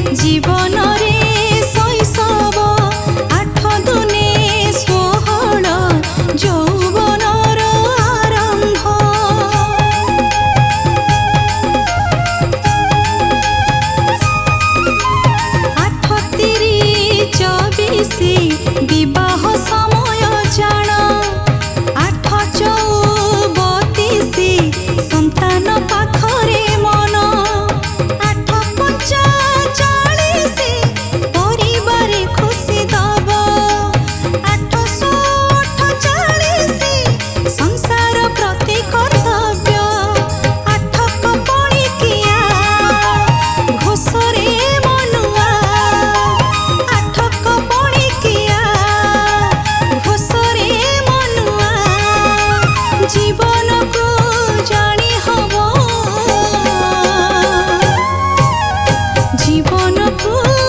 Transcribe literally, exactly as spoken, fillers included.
जीवन रे शैशव आठ दुने षोहल यौवनर आरंभ आठ तिरी चौबीस विवाह समय जान आठ चौ बतीस संतान पाखरे मन आठ पंचा चालीस परिवार खुशी दब आठ सौ अठचालीस संसार प्रति कर्तव्य आठ कपणिकिया घोषरे मनुआ आठ कपणिकिया घोषरे मनुआ जीवन को जानी हब जीवन को